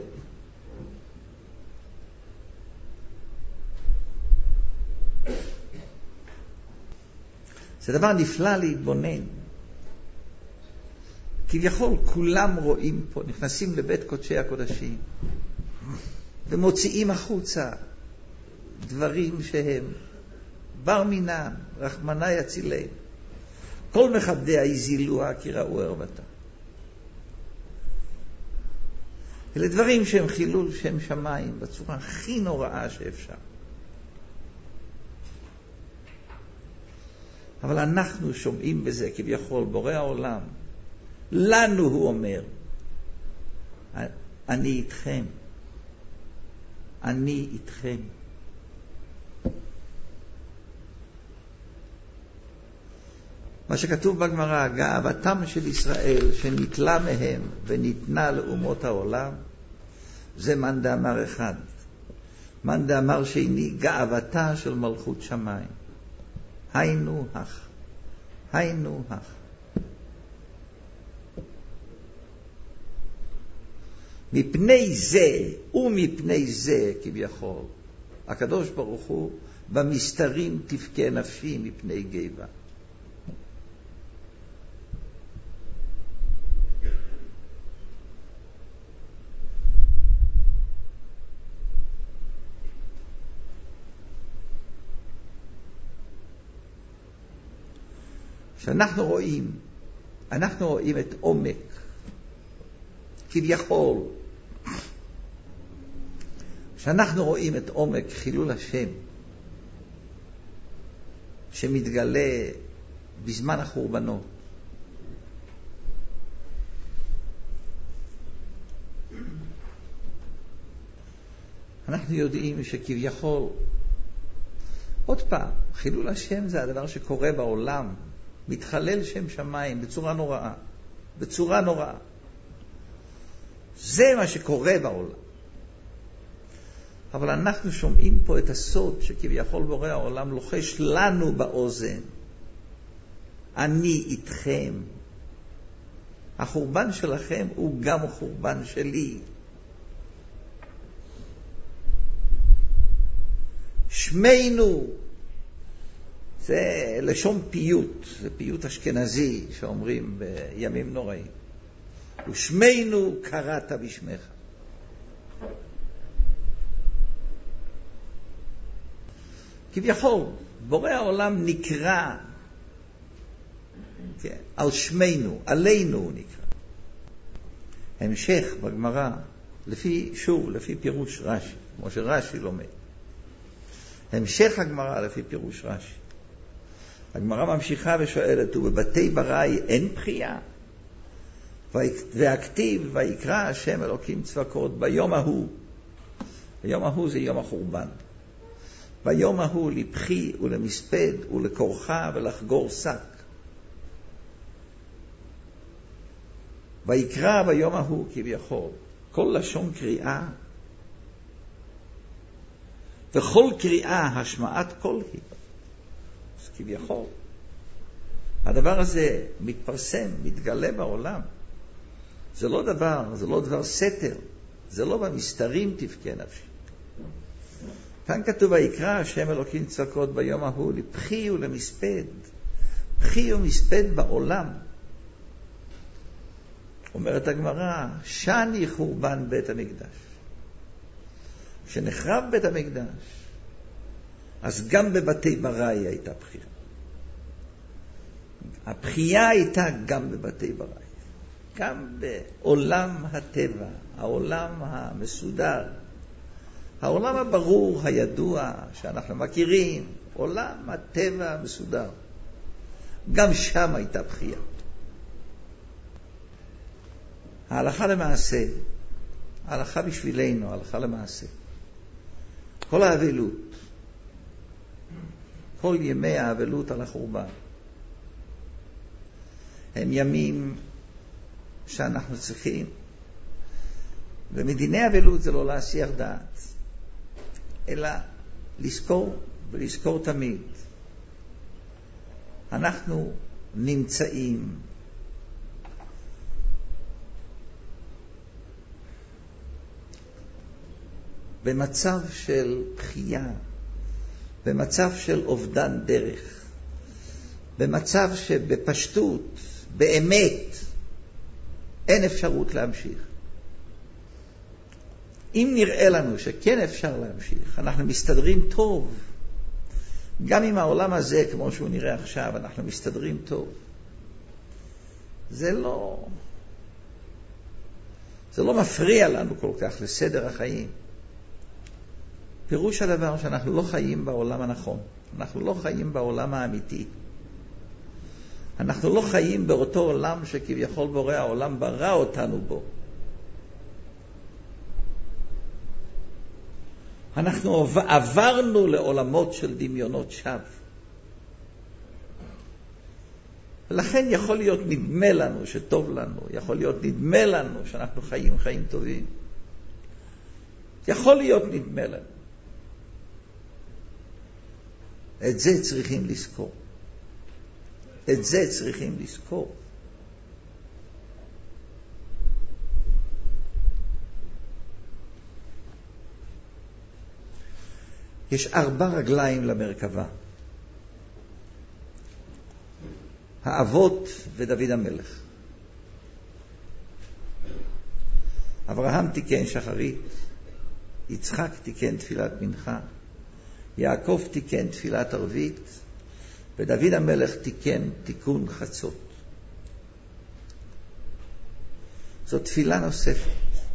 זה דבר נפלא להתבונן. כביכול כולם רואים פה, נכנסים לבית קודשי הקודשים, ומוציאים החוצה דברים שהם בר מינם, רחמנא יצילם. כל מכבדיה יזילוה כי ראו ערוותה. אלה דברים שהם חילול שם שמיים בצורה הכי נוראה שאפשר. אבל אנחנו שומעים בזה כביכול בורא העולם. לנו הוא אומר, אני איתכם. אני איתכם. מה שכתוב בגמרא, גאוותם של ישראל שניטלה מהם וניתנה לאומות העולם, זה מאן דאמר אחד. מאן דאמר שני, גאוותה של מלכות שמיים. היינו הך. היינו הך. מפני זה ומפני זה כביכול, הקדוש ברוך הוא במסתרים תבכה נפשי מפני גאווה. שאנחנו רואים את עומק, כביכול, שאנחנו רואים את עומק חילול השם, שמתגלה בזמן החורבנות. אנחנו יודעים שכביכול, עוד פעם, חילול השם זה הדבר שקורה בעולם, מתחלל שם שמיים בצורה נוראה, בצורה נוראה. זה מה שקורה בעולם. אבל אנחנו שומעים פה את הסוד שכביכול בורא העולם לוחש לנו באוזן. אני איתכם. החורבן שלכם הוא גם חורבן שלי. שמנו, זה לשון פיוט, זה פיוט אשכנזי שאומרים בימים נוראים. ושמנו קראת בשמך. כביכול, בורא העולם נקרא, כן, על שמנו, עלינו הוא נקרא. המשך בגמרא, לפי פירוש רש"י, כמו שרש"י לומד. המשך הגמרא לפי פירוש רש"י. הגמרא ממשיכה ושואלת, ובבתי בראי אין בחייה? והכתיב, ויקרא השם אלוקים צבקות ביום ההוא. ביום ההוא זה יום החורבן. ביום ההוא לבחי ולמספד ולקורחה ולחגור שק. ויקרא ביום ההוא כביכול. כל לשון קריאה וכל קריאה השמעת קול היא. אז כביכול. הדבר הזה מתפרסם, מתגלה בעולם. זה לא דבר סתר. זה לא במסתרים תבכה נפשי. כאן כתוב, ויקרא השם אלוקים צבקות ביום ההוא לבכי ולמספד. בכי ומספד בעולם. אומרת הגמרא, שני חורבן בית המקדש. כשנחרב בית המקדש, אז גם בבתי בראי הייתה בחירה. הבחייה הייתה גם בבתי בראי. גם בעולם הטבע, העולם המסודר, העולם הברור, הידוע, שאנחנו מכירים, עולם הטבע המסודר. גם שם הייתה בחייה. ההלכה למעשה, ההלכה בשבילנו, ההלכה למעשה. כל האבלות, כל ימי האבלות על החורבן, הם ימים שאנחנו צריכים, ומדיני אבלות זה לא להסיח דעת, אלא לזכור ולזכור תמיד. אנחנו נמצאים במצב של בחייה, במצב של אובדן דרך, במצב שבפשטות, באמת, אין אפשרות להמשיך. אם נראה לנו שכן אפשר להמשיך, אנחנו מסתדרים טוב. גם עם העולם הזה, כמו שהוא נראה עכשיו, אנחנו מסתדרים טוב. זה לא מפריע לנו כל כך לסדר החיים. פירוש הדבר שאנחנו לא חיים בעולם הנכון. אנחנו לא חיים בעולם האמיתי. אנחנו לא חיים באותו עולם שכביכול בורא העולם ברא אותנו בו. אנחנו עברנו לעולמות של דמיונות שווא. ולכן יכול להיות נדמה לנו שטוב לנו, יכול להיות נדמה לנו שאנחנו חיים טובים. יכול להיות נדמה לנו. את זה צריכים לזכור. את זה צריכים לזכור. יש 4 רגליים למרכבה. האבות ודוד המלך. אברהם תיקן שחרית, יצחק תיקן תפילת מנחה, יעקב תיקן תפילת ערבית, ודוד המלך תיקן תיקון חצות. זו תפילה נוספת.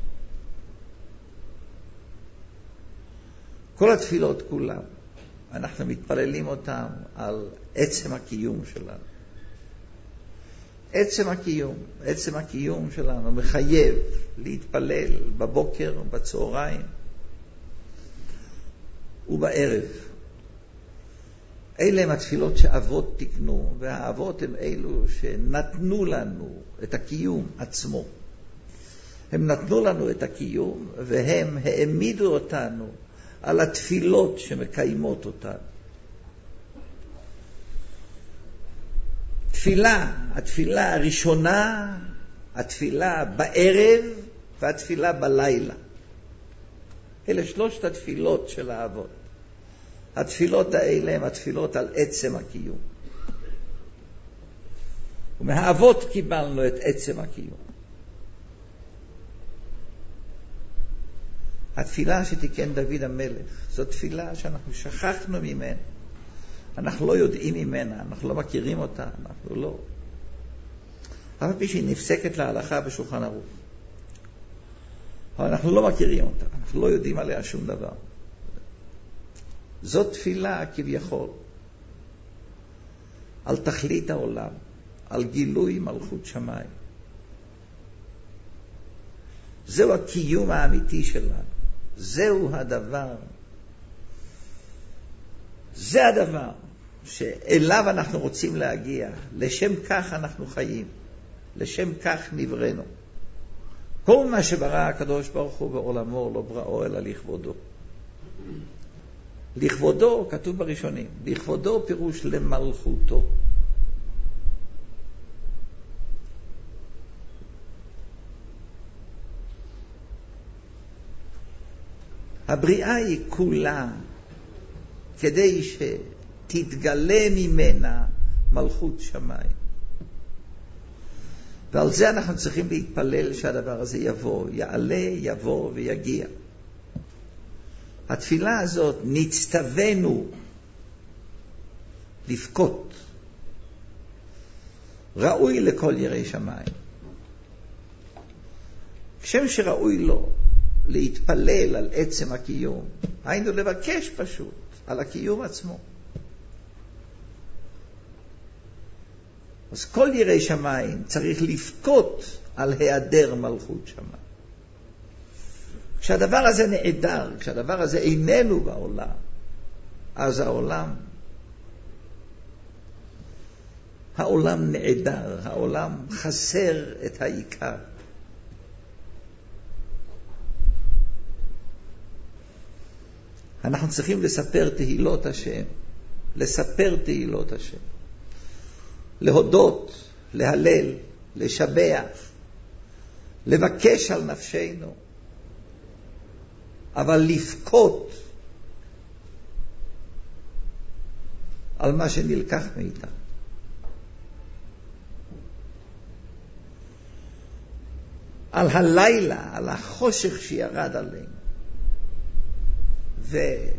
כל התפילות כולם, אנחנו מתפללים אותם על עצם הקיום שלנו. עצם הקיום שלנו מחייב להתפלל בבוקר, בצהריים ובערב. אלה הם התפילות שאבות תקנו, והאבות הם אלו שנתנו לנו את הקיום עצמו. הם נתנו לנו את הקיום, והם העמידו אותנו על התפילות שמקיימות אותנו. התפילה הראשונה, התפילה בערב והתפילה בלילה. אלה שלושת התפילות של האבות. התפילות האלה הן התפילות על עצם הקיום. ומהאבות קיבלנו את עצם הקיום. התפילה שתיקן דוד המלך, זו תפילה שאנחנו שכחנו ממנה. אנחנו לא יודעים ממנה, אנחנו לא מכירים אותה, אנחנו לא. אבל פי שהיא נפסקת להלכה בשולחן ערוך. אבל אנחנו לא מכירים אותה, אנחנו לא יודעים עליה שום דבר. זאת תפילה כביכול על תכלית העולם, על גילוי מלכות שמיים. זהו הקיום האמיתי שלנו. זהו הדבר. זה הדבר שאליו אנחנו רוצים להגיע. לשם כך אנחנו חיים. לשם כך נבראנו. כל מה שברא הקדוש ברוך הוא בעולמו לא בראו אלא לכבודו. לכבודו, כתוב בראשונים, לכבודו פירוש למלכותו. הבריאה היא כולה כדי שתתגלה ממנה מלכות שמיים. ועל זה אנחנו צריכים להתפלל שהדבר הזה יבוא, יעלה, יבוא ויגיע. התפילה הזאת נצטווינו לבכות. ראוי לכל יראי שמיים. כשם שראוי לו להתפלל על עצם הקיום, היינו לבקש פשוט על הקיום עצמו. אז כל יראי שמיים צריך לבכות על היעדר מלכות שמיים. כשהדבר הזה נעדר, כשהדבר הזה איננו בעולם, אז העולם נעדר, העולם חסר את העיקר. אנחנו צריכים לספר תהילות השם, לספר תהילות השם, להודות, להלל, לשבח, לבקש על נפשנו, אבל לבכות על מה שנלקח מאיתנו. על הלילה, על החושך שירד עלינו. ועל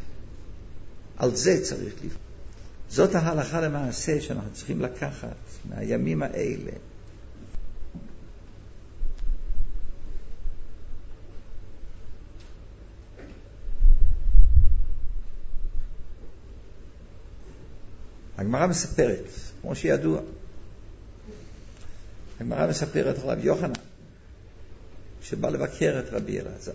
זה צריך לבכות. זאת ההלכה למעשה שאנחנו צריכים לקחת מהימים האלה. הגמרא מספרת, כמו שידוע, הגמרא מספרת על רבי יוחנן שבא לבקר את רבי אלעזר.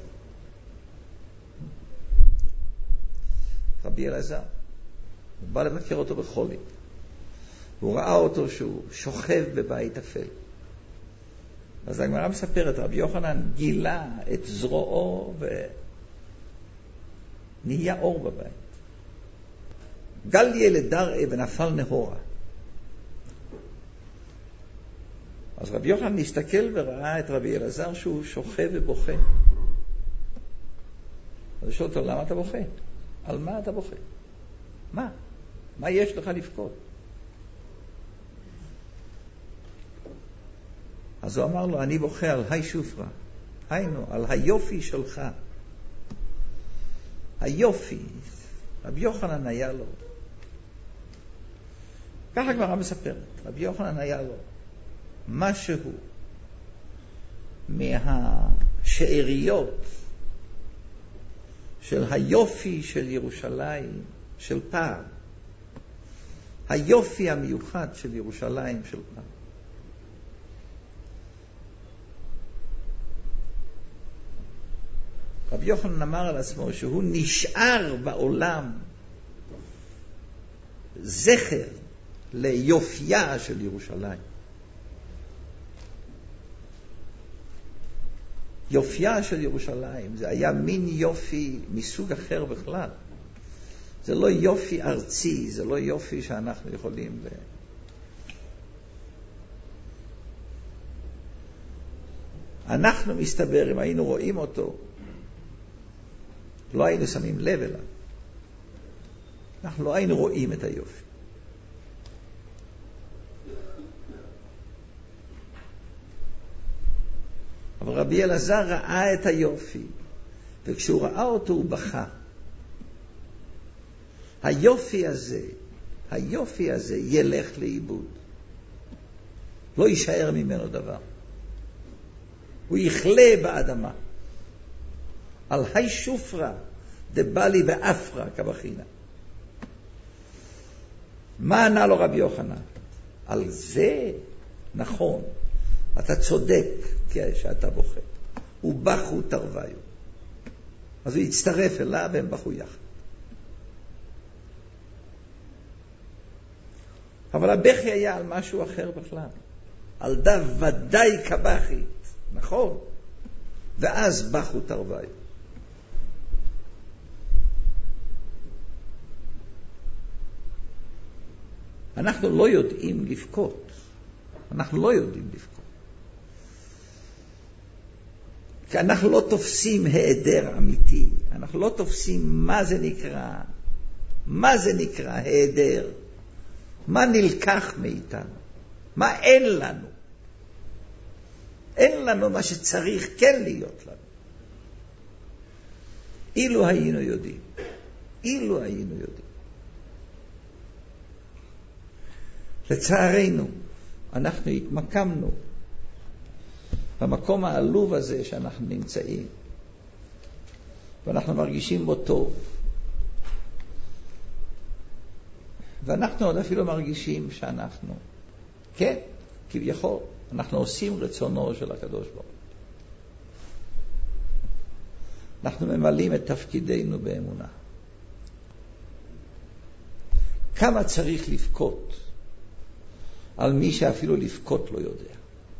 רבי אלעזר, הוא בא לבקר אותו בחולי. הוא ראה אותו שהוא שוכב בבית אפל. אז הגמרא מספרת, רבי יוחנן גילה את זרועו ונהיה אור בבית. גל ילד דרעה ונפל נהורה. אז רבי יוחנן מסתכל וראה את רבי אלעזר שהוא שוכב ובוכה. אז הוא שואל אותו, למה אתה בוכה? על מה אתה בוכה? מה? מה יש לך לבכות? אז הוא אמר לו, אני בוכה על היי שופרה. היינו, על היופי שלך. היופי. רבי יוחנן היה לו. ככה גמרא מספרת. רבי יוחנן היה לו משהו מהשאריות של היופי של ירושלים של פעם. היופי המיוחד של ירושלים של פעם. רבי יוחנן אמר על עצמו שהוא נשאר בעולם זכר ליופייה של ירושלים. יופייה של ירושלים זה היה מין יופי מסוג אחר בכלל. זה לא יופי ארצי, זה לא יופי שאנחנו יכולים אנחנו מסתבר, אם היינו רואים אותו, לא היינו שמים לב אליו. אנחנו לא היינו רואים את היופי. אבל רבי אלעזר ראה את היופי, וכשהוא ראה אותו הוא בכה. היופי הזה ילך לאיבוד. לא יישאר ממנו דבר. הוא יכלה באדמה. על היי שופרה דבלי ואפרה כבחינה. מה ענה לו רבי יוחנן? על זה נכון, אתה צודק כשאתה בוכה. הוא בכו תרוויו. אז הוא הצטרף אליו והם בכו יחד. אבל הבכי היה על משהו אחר בכלל. על דה ודאי כבכית, נכון? ואז בכו תרוויו. אנחנו לא יודעים לבכות. אנחנו לא יודעים לבכות. כי אנחנו לא תופסים היעדר אמיתי. אנחנו לא תופסים מה זה נקרא היעדר. מה נלקח מאיתנו? מה אין לנו? אין לנו מה שצריך כן להיות לנו. אילו היינו יודעים. לצערנו, אנחנו התמקמנו במקום העלוב הזה שאנחנו נמצאים. ואנחנו מרגישים בו טוב. ואנחנו עוד אפילו מרגישים שאנחנו, כן, כביכול, אנחנו עושים רצונו של הקדוש ברוך הוא. אנחנו ממלאים את תפקידנו באמונה. כמה צריך לבכות על מי שאפילו לבכות לא יודע.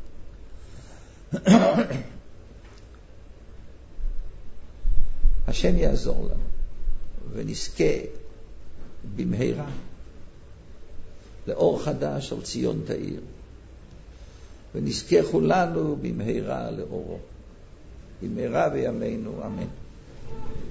השם יעזור לנו ונזכה במהרה לאור חדש על ציון תאיר, ונזכה כולנו במהרה לאורו, במהרה בימינו, אמן.